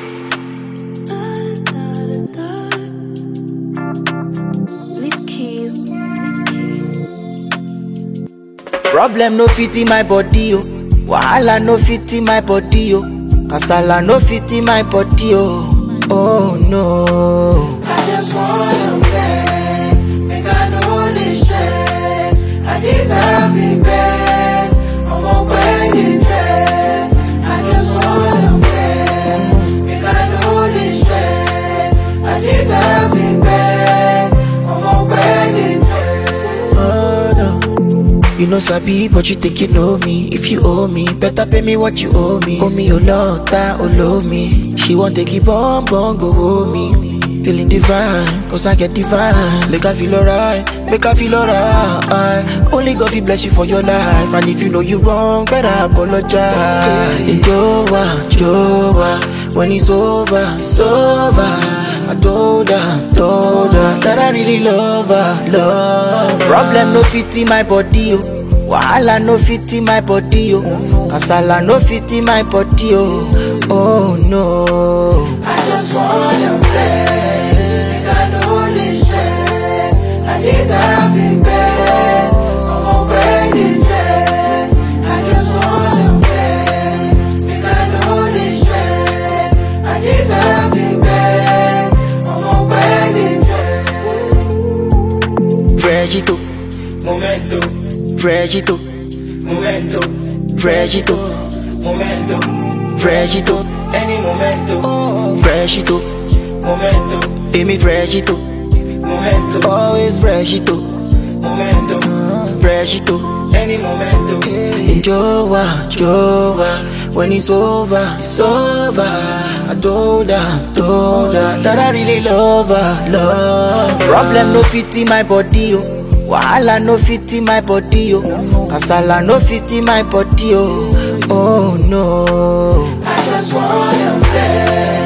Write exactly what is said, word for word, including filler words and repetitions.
Problem no fit in my body, oh. Wahala no fit in my body, oh. Kasala no fit in my body, oh. Oh no. I just wanna flex, make I know this stress. I deserve the best. I'm a wedding dress. I just wanna flex, make I know this stress. I deserve the best. I'm a wedding dress. Oh no. You know sabi, but you think you know me. If you owe me, better pay me what you owe me. Owe me, oh Lord, that oh love me. She want to keep on, on, go hold me. Feeling divine, cause I get divine. Make her feel alright, make her feel alright. Only God will bless you for your life. And if you know you wrong, better apologize. Joa, Joa, when it's over, it's over. I told her, told her that I really love her, love her. Problem no fit in my body, oh. Wahala no fit in my body, oh. Kasala no fit in my body, oh. Oh no. I just wanna flex, make I know this stress. I deserve the best. I'm a wedding dress. I just wanna flex, make I know this stress. I deserve the best. I'm a wedding dress. Fregito, Momento, fregito, momento, fregito, momento, fregito, any momento, fregito, momento, amy fregito, momento, always fregito, momento, fregito. any momento. Joa, Joa, when it's over, it's over. I told her, told her that I really love her, love her. Problem no fit in my body, oh. Wahala no fit in my body, oh. Kasala no fit in my body, oh. Oh no. I just wanna flex.